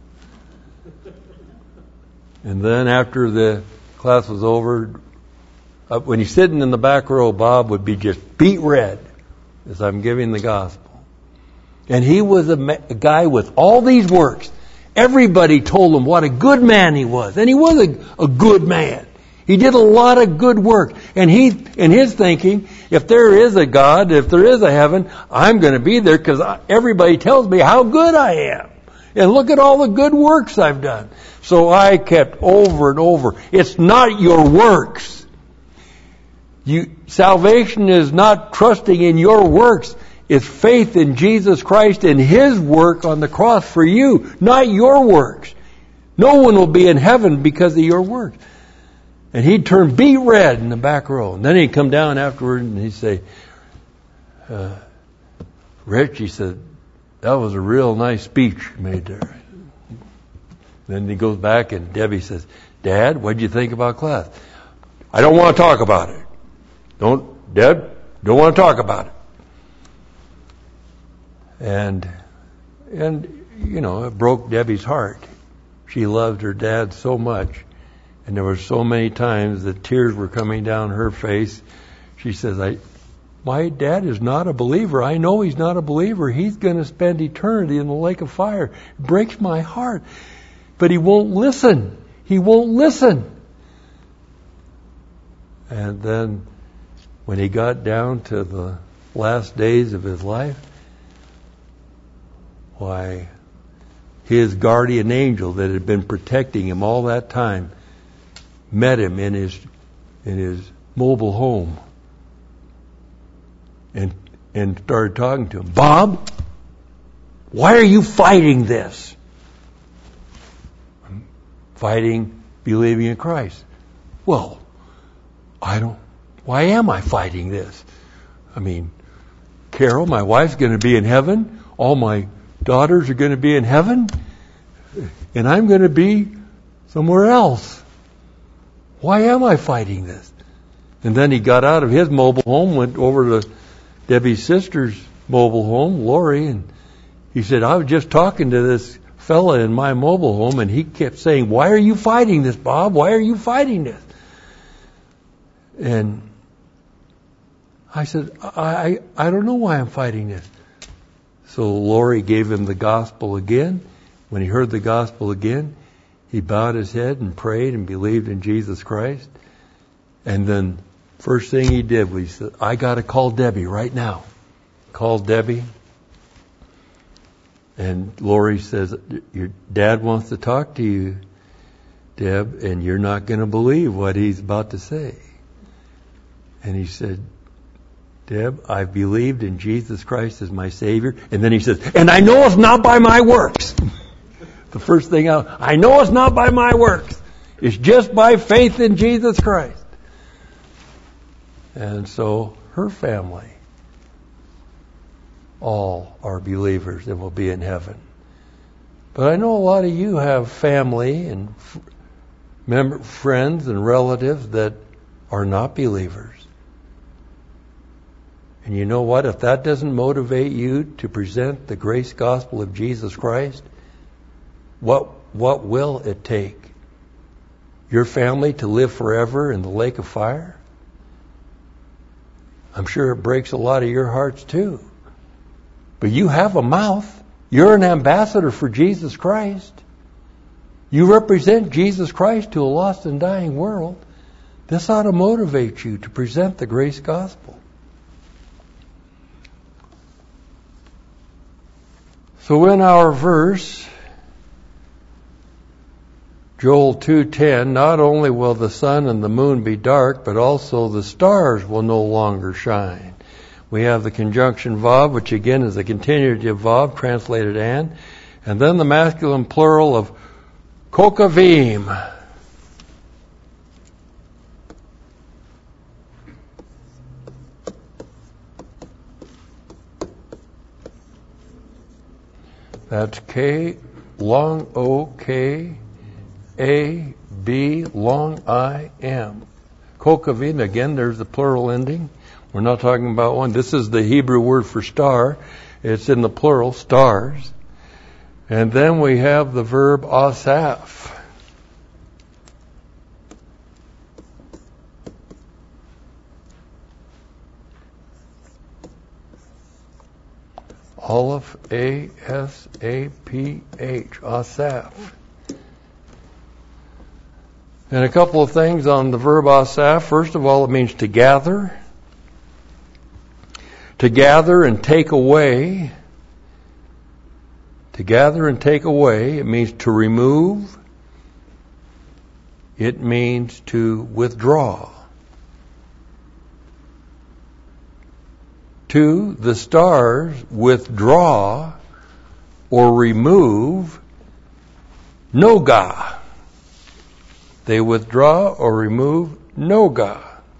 And then after the class was over, uh, when he's sitting in the back row, Bob would be just beet red as I'm giving the gospel. And he was a, ma- a guy with all these works. Everybody told him what a good man he was. And he was a, a good man. He did a lot of good work. And he, in his thinking, if there is a God, if there is a heaven, I'm going to be there because everybody tells me how good I am. And look at all the good works I've done. So I kept over and over. It's not your works. You, salvation is not trusting in your works. It's faith in Jesus Christ and His work on the cross for you, not your works. No one will be in heaven because of your works. And he'd turn beet red in the back row. And then he'd come down afterward and he'd say, uh, Rich, he said, that was a real nice speech you made there. Then he goes back and Debbie says, Dad, what did you think about class? I don't want to talk about it. Don't, Deb, don't want to talk about it. And, and, you know, it broke Debbie's heart. She loved her dad so much. And there were so many times that tears were coming down her face. She says, I, my dad is not a believer. I know he's not a believer. He's going to spend eternity in the lake of fire. It breaks my heart. But he won't listen. He won't listen. And then when he got down to the last days of his life, why, his guardian angel that had been protecting him all that time met him in his in his mobile home and and started talking to him. Bob, why are you fighting this? I'm fighting believing in Christ. Well, I don't. Why am I fighting this? I mean, Carol, my wife's going to be in heaven. All my daughters are going to be in heaven, and I'm going to be somewhere else. Why am I fighting this? And then he got out of his mobile home, went over to Debbie's sister's mobile home, Lori, and he said, I was just talking to this fella in my mobile home, and he kept saying, why are you fighting this, Bob? Why are you fighting this? And I said, I, I, I don't know why I'm fighting this. So Lori gave him the gospel again. When he heard the gospel again, he bowed his head and prayed and believed in Jesus Christ. And then first thing he did was he said, I got to call Debbie right now. Called Debbie. And Lori says, your dad wants to talk to you, Deb, and you're not going to believe what he's about to say. And he said, Deb, I've believed in Jesus Christ as my Savior. And then he says, and I know it's not by my works. The first thing out, I know it's not by my works. It's just by faith in Jesus Christ. And so her family all are believers and will be in heaven. But I know a lot of you have family and f- member, friends and relatives that are not believers. And you know what? If that doesn't motivate you to present the grace gospel of Jesus Christ, what what will it take? Your family to live forever in the lake of fire? I'm sure it breaks a lot of your hearts too. But you have a mouth. You're an ambassador for Jesus Christ. You represent Jesus Christ to a lost and dying world. This ought to motivate you to present the grace gospel. So in our verse, Joel two ten, not only will the sun and the moon be dark, but also the stars will no longer shine. We have the conjunction vav, which again is the continuative vav, translated and, and then the masculine plural of kokavim. That's K, long O, K, A, B, long I, M. Kokavim, again, there's the plural ending. We're not talking about one. This is the Hebrew word for star. It's in the plural, stars. And then we have the verb asaph. Aleph, A, S, A, P, H, asaph. And a couple of things on the verb asaph. First of all, it means to gather. To gather and take away. To gather and take away. It means to remove. It means to withdraw. Two, the stars withdraw or remove noga. They withdraw or remove noga.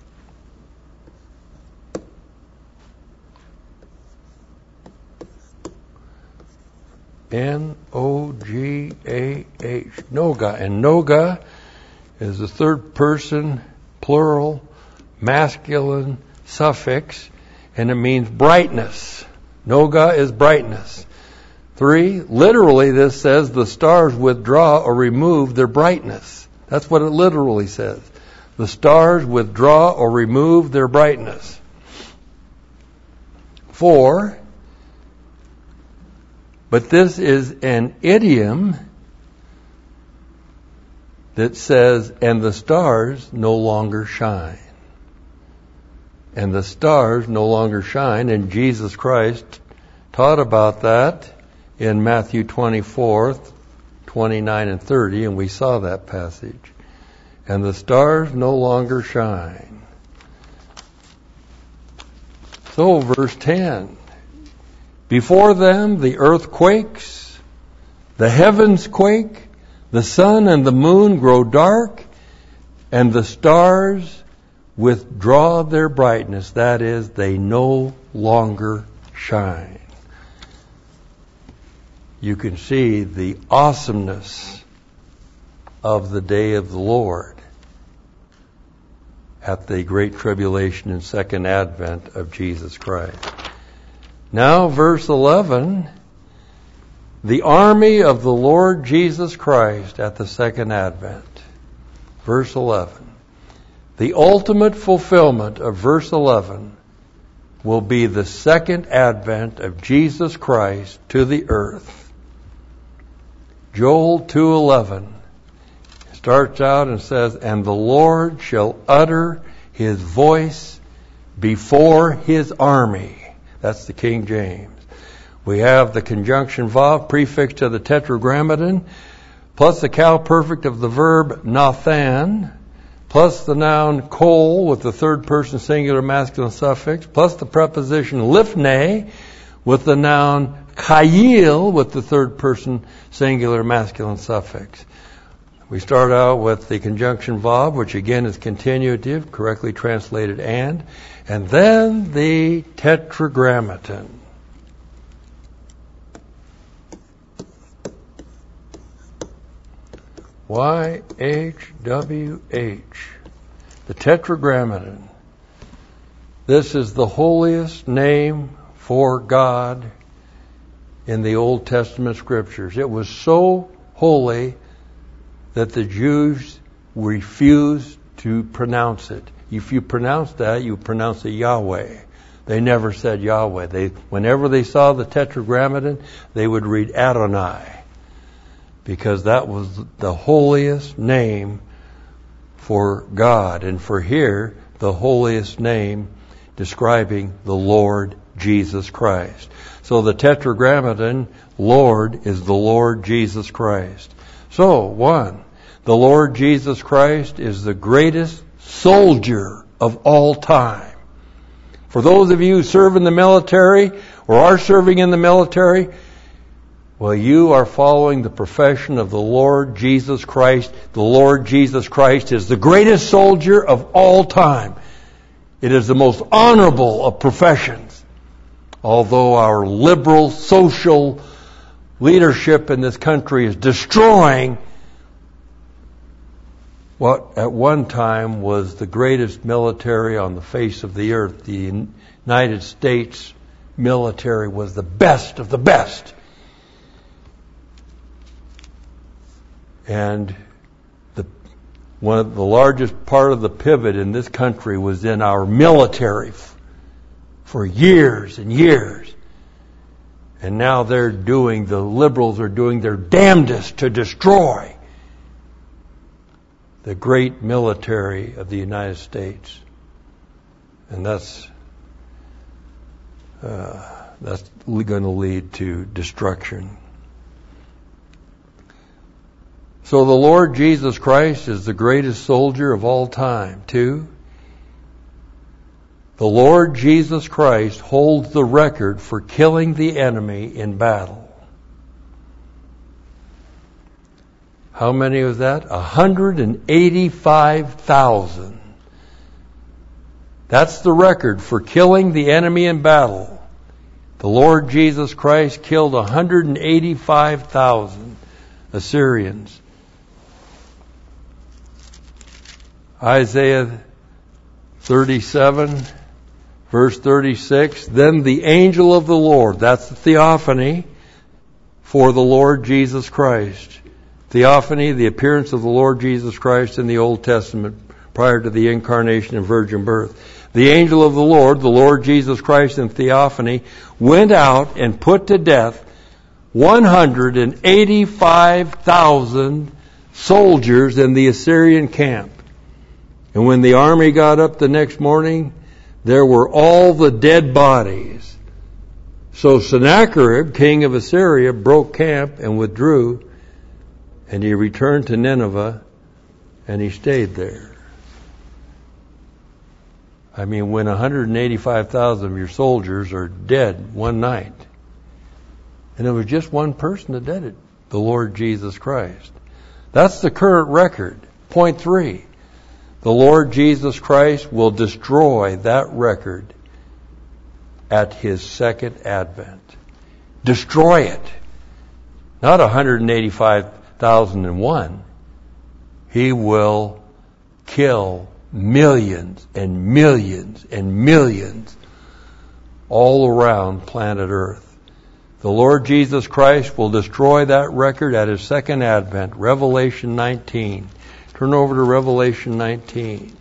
N O G A H. Noga. And noga is the third person, plural, masculine suffix, and it means brightness. Noga is brightness. Three, literally this says the stars withdraw or remove their brightness. That's what it literally says. The stars withdraw or remove their brightness. Four, but this is an idiom that says, and the stars no longer shine. And the stars no longer shine, and Jesus Christ taught about that in Matthew twenty-four, twenty-nine and thirty, and we saw that passage. And the stars no longer shine. So, verse ten. Before them the earth quakes, the heavens quake, the sun and the moon grow dark, and the stars withdraw their brightness. That is, they no longer shine. You can see the awesomeness of the day of the Lord at the Great Tribulation and Second Advent of Jesus Christ. Now, verse eleven, the army of the Lord Jesus Christ at the Second Advent. Verse eleven. The ultimate fulfillment of verse eleven will be the second advent of Jesus Christ to the earth. Joel two eleven starts out and says, and the Lord shall utter his voice before his army. That's the King James. We have the conjunction vav prefixed to the tetragrammaton, plus the cal perfect of the verb nathan, plus the noun kol with the third person singular masculine suffix, plus the preposition lifnei with the noun kayil with the third person singular masculine suffix. We start out with the conjunction vav, which again is continuative, correctly translated and, and then the tetragrammaton. Y H W H. The tetragrammaton. This is the holiest name for God in the Old Testament scriptures. It was so holy that the Jews refused to pronounce it. If you pronounce that, you pronounce it Yahweh. They never said Yahweh. They, whenever they saw the tetragrammaton, they would read Adonai, because that was the holiest name for God, and for here, the holiest name describing the Lord Jesus Christ. So the tetragrammaton, Lord, is the Lord Jesus Christ. So, one, the Lord Jesus Christ is the greatest soldier of all time. For those of you who serve in the military or are serving in the military, well, you are following the profession of the Lord Jesus Christ. The Lord Jesus Christ is the greatest soldier of all time. It is the most honorable of professions. Although our liberal, social leadership in this country is destroying what at one time was the greatest military on the face of the earth. The United States military was the best of the best. And the one of the largest part of the pivot in this country was in our military f- for years and years. And now they're doing, the liberals are doing their damnedest to destroy the great military of the United States. And that's uh, that's going to lead to destruction. So the Lord Jesus Christ is the greatest soldier of all time, too. The Lord Jesus Christ holds the record for killing the enemy in battle. How many was that? one hundred eighty-five thousand. That's the record for killing the enemy in battle. The Lord Jesus Christ killed one hundred eighty-five thousand Assyrians. Isaiah thirty-seven, verse thirty-six, then the angel of the Lord, that's the theophany for the Lord Jesus Christ. Theophany, the appearance of the Lord Jesus Christ in the Old Testament prior to the incarnation and virgin birth. The angel of the Lord, the Lord Jesus Christ in theophany, went out and put to death one hundred eighty-five thousand soldiers in the Assyrian camp. And when the army got up the next morning, there were all the dead bodies. So Sennacherib, king of Assyria, broke camp and withdrew, and he returned to Nineveh, and he stayed there. I mean, when one hundred eighty-five thousand of your soldiers are dead one night, and it was just one person that did it, the Lord Jesus Christ. That's the current record. Point three. The Lord Jesus Christ will destroy that record at His second advent. Destroy it. Not one hundred eighty-five thousand one. He will kill millions and millions and millions all around planet Earth. The Lord Jesus Christ will destroy that record at His second advent. Revelation nineteen. Turn over to Revelation nineteen.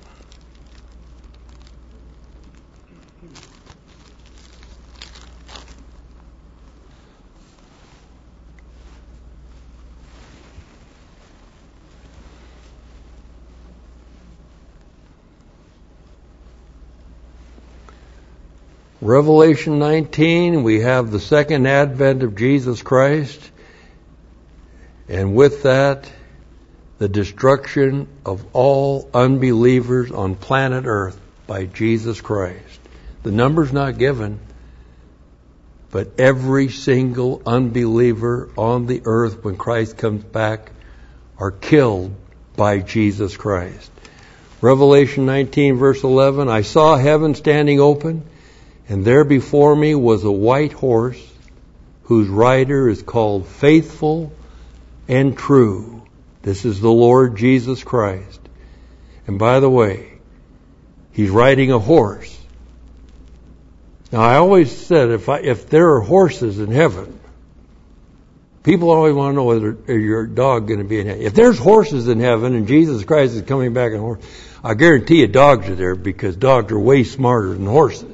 Revelation nineteen, we have the second advent of Jesus Christ, and with that, the destruction of all unbelievers on planet Earth by Jesus Christ. The number's not given, but every single unbeliever on the earth when Christ comes back are killed by Jesus Christ. Revelation nineteen, verse eleven, I saw heaven standing open, and there before me was a white horse, whose rider is called Faithful and True. This is the Lord Jesus Christ. And by the way, He's riding a horse. Now, I always said if I, if there are horses in heaven, people always want to know whether is your dog going to be in heaven. If there's horses in heaven and Jesus Christ is coming back on a horse, I guarantee you dogs are there, because dogs are way smarter than horses.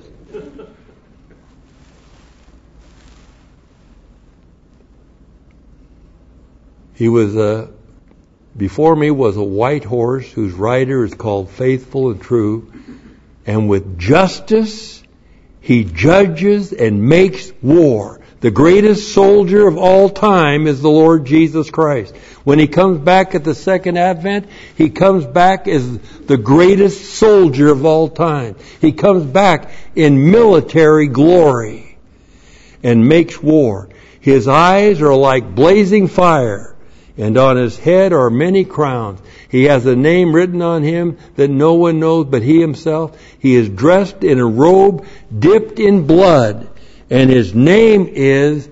He was a Before me was a white horse whose rider is called Faithful and True, and with justice he judges and makes war. The greatest soldier of all time is the Lord Jesus Christ. When He comes back at the second advent, He comes back as the greatest soldier of all time. He comes back in military glory and makes war. His eyes are like blazing fire, and on His head are many crowns. He has a name written on Him that no one knows but He Himself. He is dressed in a robe dipped in blood, and His name is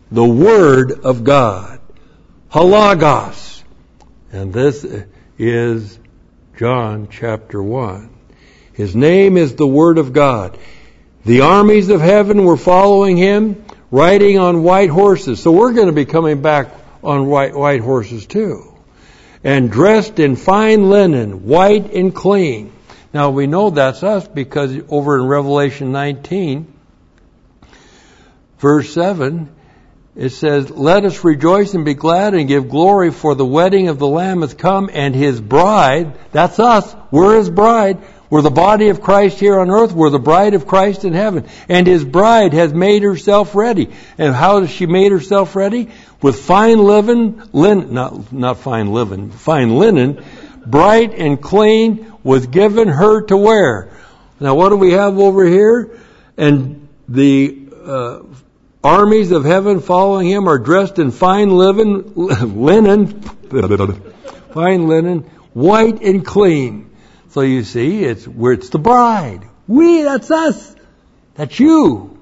the Word of God. Halagos. And this is John chapter one. His name is the Word of God. The armies of heaven were following him, riding on white horses. So we're going to be coming back on white, white horses too. And dressed in fine linen, white and clean. Now we know that's us because over in Revelation nineteen, verse seven, it says, let us rejoice and be glad and give glory, for the wedding of the Lamb hath come, and his bride, that's us, we're his bride. We're the body of Christ here on earth. We're the bride of Christ in heaven. And his bride has made herself ready. And how has she made herself ready? With fine linen, linen not, not fine linen, fine linen, bright and clean, was given her to wear. Now what do we have over here? And the uh, armies of heaven following him are dressed in fine linen, linen, fine linen, white and clean. So you see, it's where it's the bride. We, that's us. That's you.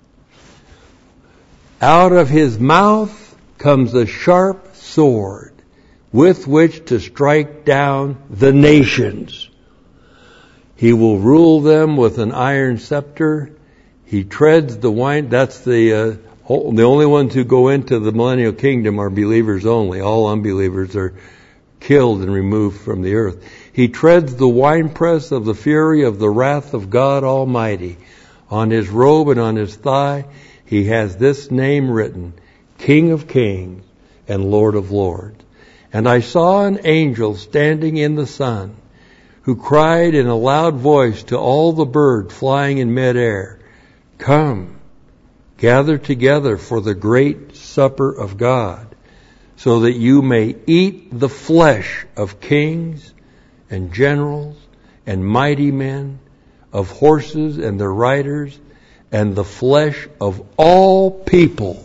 Out of his mouth comes a sharp sword with which to strike down the nations. He will rule them with an iron scepter. He treads the wine. That's the uh, the only ones who go into the millennial kingdom are believers only. All unbelievers are killed and removed from the earth. He treads the winepress of the fury of the wrath of God Almighty. On his robe and on his thigh he has this name written, King of Kings and Lord of Lords. And I saw an angel standing in the sun, who cried in a loud voice to all the birds flying in midair, come, gather together for the great supper of God, so that you may eat the flesh of kings and generals and mighty men, of horses and their riders, and the flesh of all people,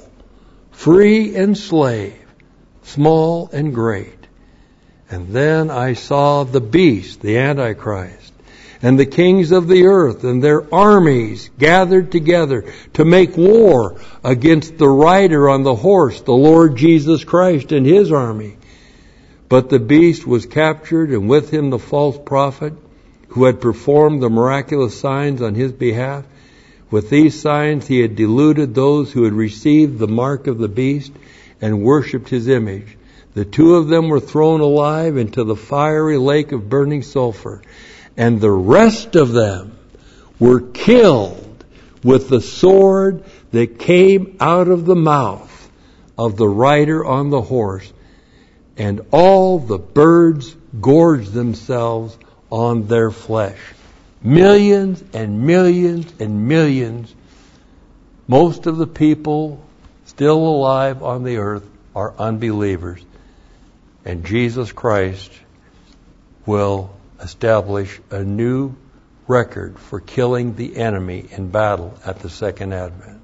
free and slave, small and great. And then I saw the beast, the Antichrist, and the kings of the earth and their armies gathered together to make war against the rider on the horse, the Lord Jesus Christ and his army. But the beast was captured, and with him the false prophet who had performed the miraculous signs on his behalf. With these signs he had deluded those who had received the mark of the beast and worshipped his image. The two of them were thrown alive into the fiery lake of burning sulfur, and the rest of them were killed with the sword that came out of the mouth of the rider on the horse. And all the birds gorged themselves on their flesh. Millions and millions and millions. Most of the people still alive on the earth are unbelievers. And Jesus Christ will establish a new record for killing the enemy in battle at the second advent.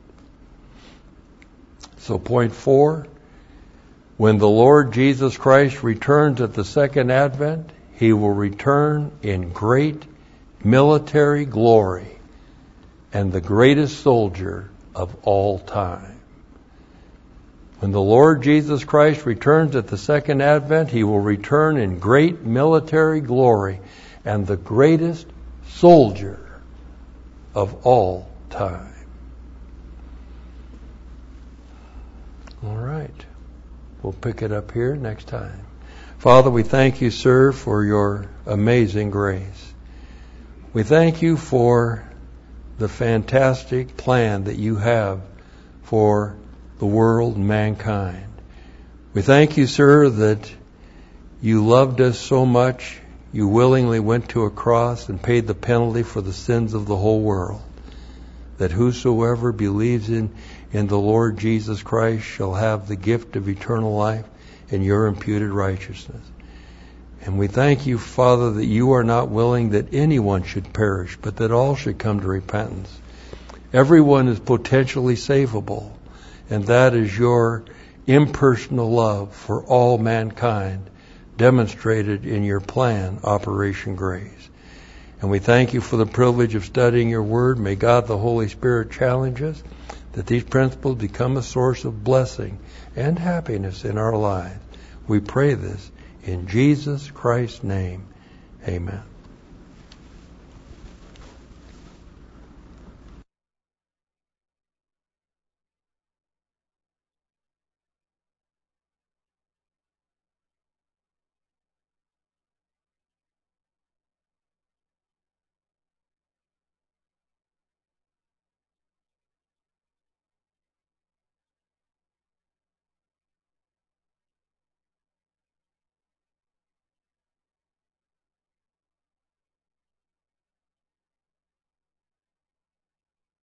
So point four, when the Lord Jesus Christ returns at the second advent, he will return in great military glory and the greatest soldier of all time. When the Lord Jesus Christ returns at the second advent, he will return in great military glory and the greatest soldier of all time. All right. We'll pick it up here next time. Father, we thank you, sir, for your amazing grace. We thank you for the fantastic plan that you have for the world and mankind. We thank you, sir, that you loved us so much, you willingly went to a cross and paid the penalty for the sins of the whole world, that whosoever believes in, in the Lord Jesus Christ shall have the gift of eternal life and your imputed righteousness. And we thank you, Father, that you are not willing that anyone should perish, but that all should come to repentance. Everyone is potentially savable, and that is your impersonal love for all mankind demonstrated in your plan, Operation Grace. And we thank you for the privilege of studying your word. May God the Holy Spirit challenge us that these principles become a source of blessing and happiness in our lives. We pray this in Jesus Christ's name. Amen.